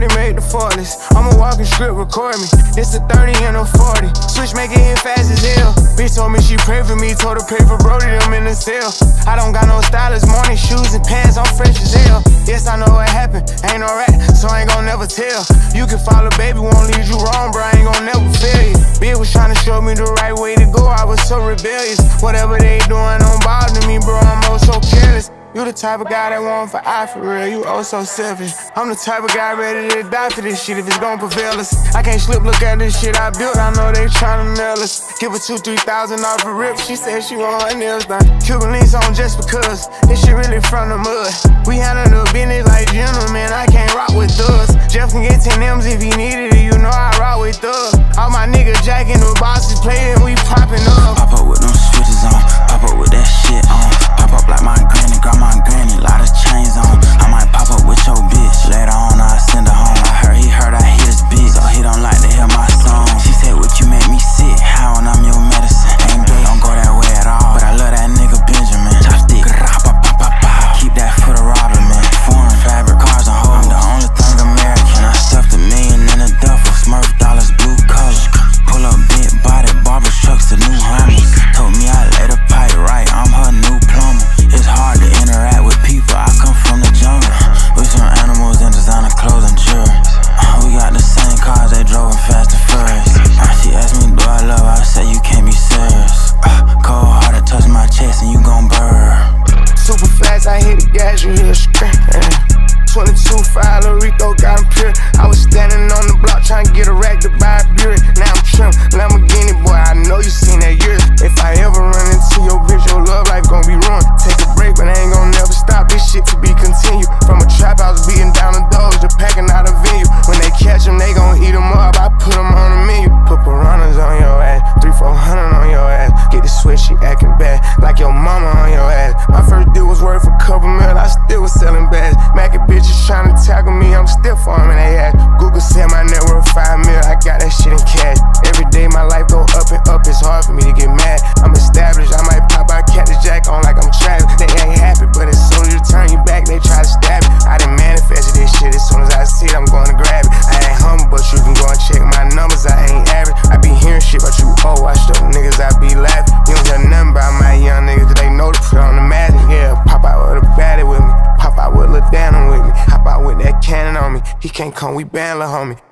30 made the 40s. I'm a walking script, record me. It's the 30 and a 40. Switch make it hit fast as hell. Bitch told me she prayed for me, told her pray for Brody, them in the cell. I don't got no stylist, morning shoes and pants, I'm fresh as hell. Yes, I know what happened, ain't no rat, so I ain't gon' never tell. You can follow, baby, won't lead you wrong, bro, I ain't gon' never fail you. Bitch was tryna show me the right way to go, I was so rebellious. Whatever they doing don't bother me, bro, I'm oh so careless. You the type of guy that want for eye for real, you oh so selfish. I'm the type of guy ready to die for this shit if it's gon' prevail us. I can't slip, look at this shit I built, I know they tryna nail us. Give her 2-3,000 off a rip, she said she want her nails done. Cuban links on just because, this shit really from the mud. We handle the business like gentlemen, I can't rock with thugs. Jeff can get 10 M's if he needed it, you know I rock with thugs. All my niggas jacking the bosses playing, we popping up. Pop up with them switches on, pop up with that shit on. Pop up like my granny, got my granny, lot of chains on. I might pop up with your bitch, later on I send her home. I heard he heard I hit his bitch, so he don't like to hear my song. She said, what you make me sick, how and I'm your medicine. Ain't gay, don't go that way at all, but I love that nigga Benjamin. Chopstick, I keep that for the robber, man. Foreign fabric, cars on hold, I'm the only thing American. I stuffed $1 million in a duffel, Smurf dollars, blue color. Pull up big body, barber trucks, the new Hummer. Told me I lay the pipe right, I'm her new plumber. It's hard to interact with people, I come from the jungle. We some animals in designer clothes and jewelry. We got the same cars, they drove fast and furious. She asked me, do I love her? I said, you can't be serious. Cold hearted, touch my chest and you gon' burn. Super fast, I hit the gas, you hear a scream. 22-5, Lil Rico got him pure. I was standing on the block trying to get a rack to buy a Buick. Now I'm trim, Lamborghini boy, I know you seen that years. If I ever run into your bitch, your love life gon' be ruined. Take a break, but I ain't gon' never stop. This shit to be continued. From a trap house beating down the doors to packing out a venue. When they catch them, they gon' eat them up. I put them on the menu. Put piranhas on your ass, 300-400 on your ass. Get the switch, she acting bad, like your mama on your ass. My first deal was worth a couple mil, I still was selling bags. Mackin' bitches tryna tackle me, I'm still farming they ass. Google said my net worth 5 mil, I got that shit in cash. Every day my life go up and up, it's hard for me to get mad. I'm established, I might pop out Cactus Jack on like I'm Travis. They ain't happy, but as soon as you turn you back, they try to stab it. I done manifested this shit, as soon as I see it, I'm going to grab it. I ain't humble, but you can go and check my numbers, I ain't average. I be hearing shit about you, oh, watch up niggas, I be laughing. You don't hear nothing about my young niggas, cause they know to put on the magic. Yeah, pop out with a baddie with me, pop out with Lil Dana with me, hop out with that cannon on me. He can't come, we ban Lil Homie.